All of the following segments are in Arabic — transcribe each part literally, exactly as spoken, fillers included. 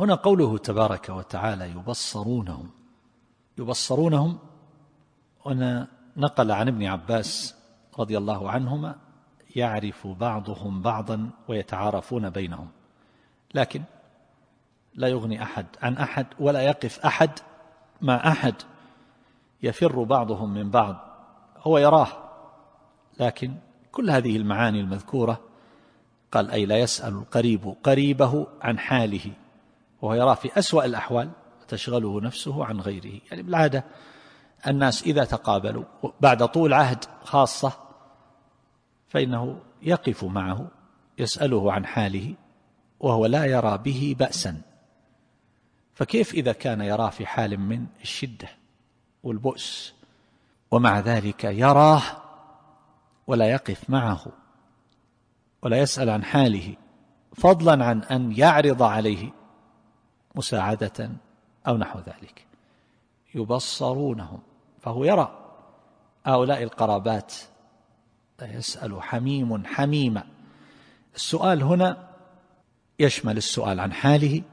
هنا قوله تبارك وتعالى يبصرونهم يبصرونهم هنا نقل عن ابن عباس رضي الله عنهما يعرف بعضهم بعضا ويتعارفون بينهم، لكن لا يغني أحد عن أحد ولا يقف أحد مع أحد، يفر بعضهم من بعض، هو يراه، لكن كل هذه المعاني المذكورة قال أي لا يسأل القريب قريبه عن حاله، وهو يراه في أسوأ الأحوال تشغله نفسه عن غيره. يعني بالعادة الناس إذا تقابلوا بعد طول عهد خاصة فإنه يقف معه يسأله عن حاله وهو لا يرى به بأسا، فكيف إذا كان يراه في حال من الشدة والبؤس ومع ذلك يراه ولا يقف معه ولا يسأل عن حاله، فضلا عن أن يعرض عليه مساعدة أو نحو ذلك. يبصرونهم، فهو يرى هؤلاء القرابات، يسأل حميم حميما. السؤال هنا يشمل السؤال عن حاله،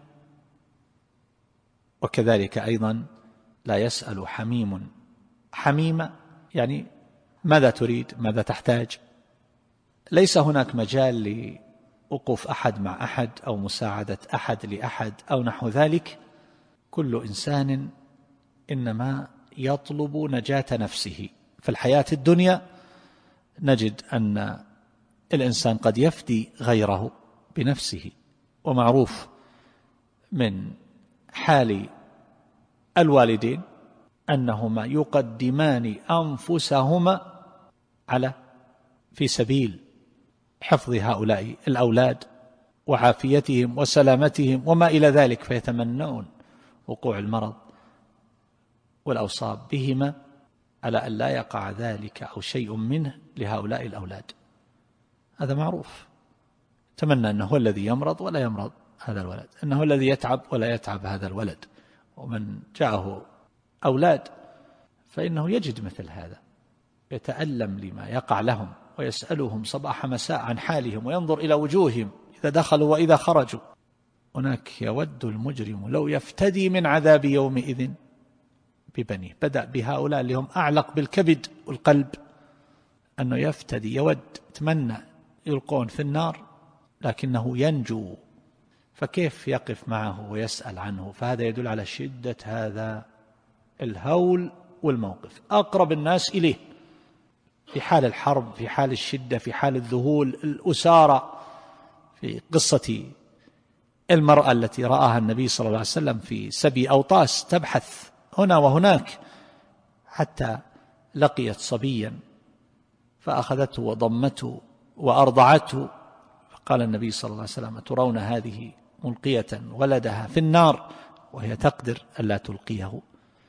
وكذلك أيضا لا يسأل حميم حميما، يعني ماذا تريد، ماذا تحتاج. ليس هناك مجال لوقوف أحد مع أحد أو مساعدة أحد لأحد أو نحو ذلك. كل إنسان إنما يطلب نجاة نفسه. في الحياة الدنيا نجد أن الإنسان قد يفدي غيره بنفسه، ومعروف من حال الوالدين أنهما يقدمان أنفسهما على في سبيل حفظ هؤلاء الأولاد وعافيتهم وسلامتهم وما إلى ذلك، فيتمنون وقوع المرض والأوصاب بهما على أن لا يقع ذلك أو شيء منه لهؤلاء الأولاد. هذا معروف، تمنى أنه هو الذي يمرض ولا يمرض هذا الولد، أنه الذي يتعب ولا يتعب هذا الولد. ومن جاءه أولاد فإنه يجد مثل هذا، يتألم لما يقع لهم ويسألهم صباح مساء عن حالهم وينظر إلى وجوههم إذا دخلوا وإذا خرجوا. هناك يود المجرم لو يفتدي من عذاب يومئذ ببنيه. بدأ بهؤلاء اللي هم أعلق بالكبد والقلب، أنه يفتدي، يود، تمنى يلقون في النار لكنه ينجو، فكيف يقف معه ويسأل عنه؟ فهذا يدل على شدة هذا الهول والموقف. أقرب الناس إليه في حال الحرب، في حال الشدة، في حال الذهول، الأسارة. في قصة المرأة التي رآها النبي صلى الله عليه وسلم في سبي أوطاس تبحث هنا وهناك حتى لقيت صبيا فأخذته وضمته وأرضعته، فقال النبي صلى الله عليه وسلم ترون هذه ملقية ولدها في النار وهي تقدر ألا تلقيه.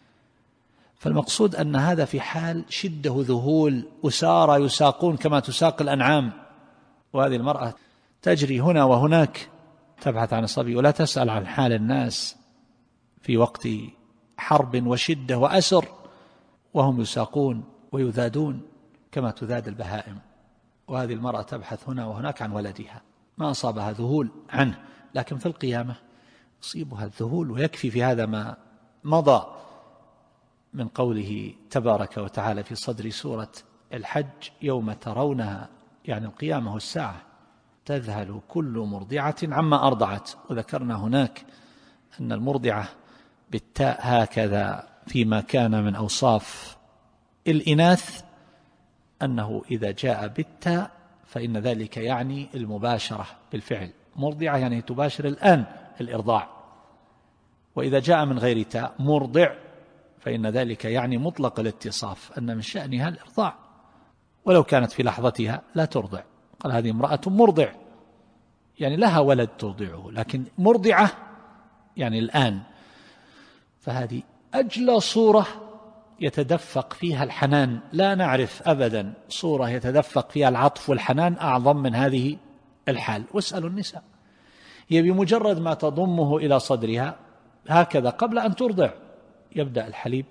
فالمقصود أن هذا في حال شدة ذهول، أسارة يساقون كما تساق الأنعام، وهذه المرأة تجري هنا وهناك تبحث عن الصبي ولا تسأل عن حال الناس في وقت حرب وشدة وأسر، وهم يساقون ويذادون كما تذاد البهائم، وهذه المرأة تبحث هنا وهناك عن ولدها. ما أصابها ذهول عنه، لكن في القيامة يصيبها الذهول. ويكفي في هذا ما مضى من قوله تبارك وتعالى في صدر سورة الحج يوم ترونها، يعني القيامة والساعة، تذهل كل مرضعة عما أرضعت. وذكرنا هناك أن المرضعة بالتاء هكذا فيما كان من أوصاف الإناث أنه إذا جاء بالتاء فإن ذلك يعني المباشرة بالفعل. مرضعة يعني تباشر الآن الإرضاع. وإذا جاء من غير تاء مرضع فإن ذلك يعني مطلق الاتصاف، أن من شأنها الإرضاع ولو كانت في لحظتها لا ترضع. قال هذه امرأة مرضع، يعني لها ولد ترضعه، لكن مرضعة يعني الآن. فهذه أجلى صورة يتدفق فيها الحنان. لا نعرف أبدا صورة يتدفق فيها العطف والحنان أعظم من هذه الحال. واسألوا النساء، هي بمجرد ما تضمه إلى صدرها هكذا قبل أن ترضع يبدأ الحليب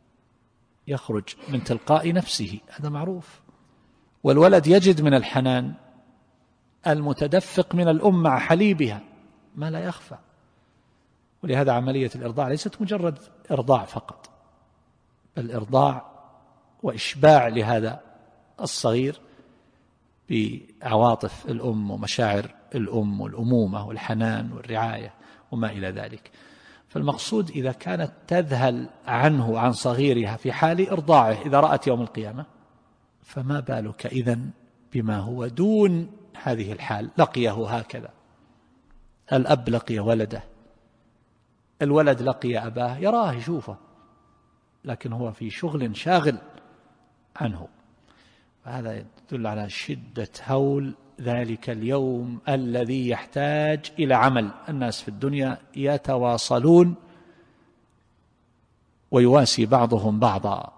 يخرج من تلقاء نفسه، هذا معروف. والولد يجد من الحنان المتدفق من الأم مع حليبها ما لا يخفى. ولهذا عملية الإرضاع ليست مجرد إرضاع فقط، بل إرضاع وإشباع لهذا الصغير بعواطف الأم ومشاعر الأم والأمومة والحنان والرعاية وما إلى ذلك. فالمقصود إذا كانت تذهل عنه عن صغيرها في حال إرضاعه إذا رأت يوم القيامة، فما بالك إذن بما هو دون هذه الحال. لقيه هكذا، الأب لقي ولده، الولد لقي أباه، يراه يشوفه، لكن هو في شغل شاغل عنه. هذا يدل على شدة هول ذلك اليوم الذي يحتاج إلى عمل. الناس في الدنيا يتواصلون ويواسي بعضهم بعضا،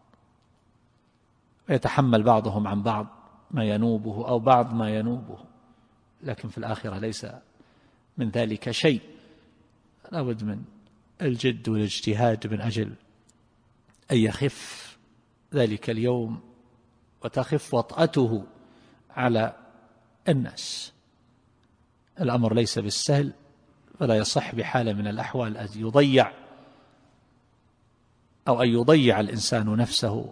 ويتحمل بعضهم عن بعض ما ينوبه أو بعض ما ينوبه، لكن في الآخرة ليس من ذلك شيء. لا بد من الجد والاجتهاد من أجل أن يخف ذلك اليوم وتخف وطأته على الناس. الأمر ليس بالسهل، فلا يصح بحال من الأحوال أن يضيع أو أن يضيع الإنسان نفسه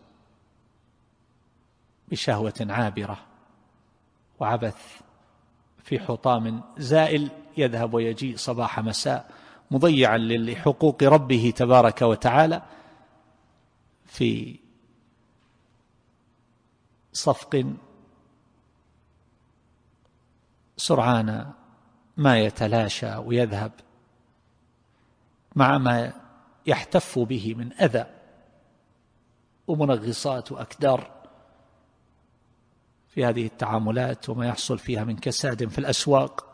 بشهوة عابرة وعبث في حطام زائل يذهب ويجيء صباح مساء، مضيعا لحقوق ربه تبارك وتعالى في صفق سرعان ما يتلاشى ويذهب مع ما يحتف به من أذى ومنغصات وأكدار في هذه التعاملات، وما يحصل فيها من كساد في الأسواق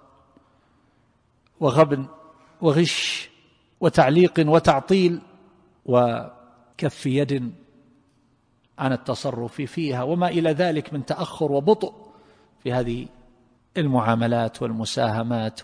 وغبن وغش وتعليق وتعطيل وكف يد عن التصرف فيها وما إلى ذلك من تأخر وبطء في هذه المعاملات والمساهمات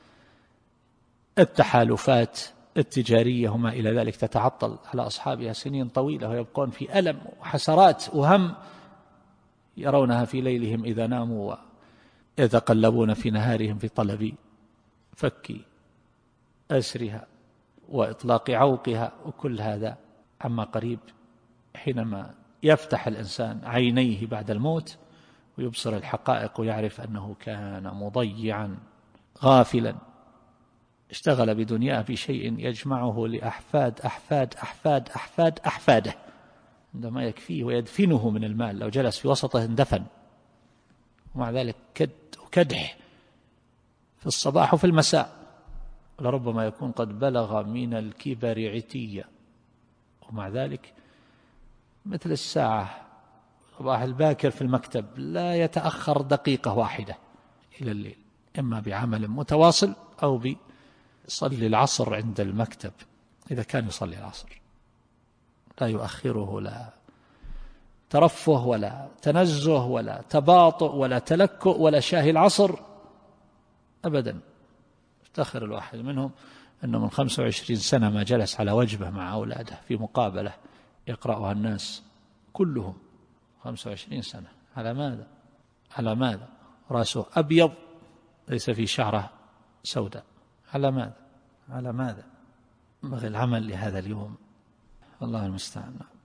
والتحالفات التجارية وما إلى ذلك، تتعطل على أصحابها سنين طويلة ويبقون في ألم وحسرات وهم يرونها في ليلهم إذا ناموا ويتقلبون في نهارهم في طلب فك أسرها وإطلاق عوقها، وكل هذا عما قريب حينما يفتح الإنسان عينيه بعد الموت ويبصر الحقائق ويعرف أنه كان مضيعا غافلا اشتغل بدنياه بشيء يجمعه لأحفاد أحفاد أحفاد أحفاد أحفاده، عندما يكفيه ويدفنه من المال، لو جلس في وسطه اندفن، ومع ذلك كد وكدح في الصباح وفي المساء، لربما يكون قد بلغ من الكبر عتيا، ومع ذلك مثل الساعة صباح الباكر في المكتب لا يتأخر دقيقة واحدة إلى الليل، إما بعمل متواصل أو بيصلي العصر عند المكتب إذا كان يصلي العصر، لا يؤخره لا ترفه ولا تنزه ولا تباطؤ ولا تلكؤ ولا شاهي العصر أبدا. افتخر الواحد منهم أنه من خمسة وعشرين سنة ما جلس على وجبة مع أولاده في مقابلة يقرأها الناس كلهم، خمسة وعشرين سنة. على ماذا؟ على ماذا؟ رأسه أبيض ليس في شعره سوداء، على ماذا؟ على ماذا؟ بغي العمل لهذا اليوم، الله المستعان.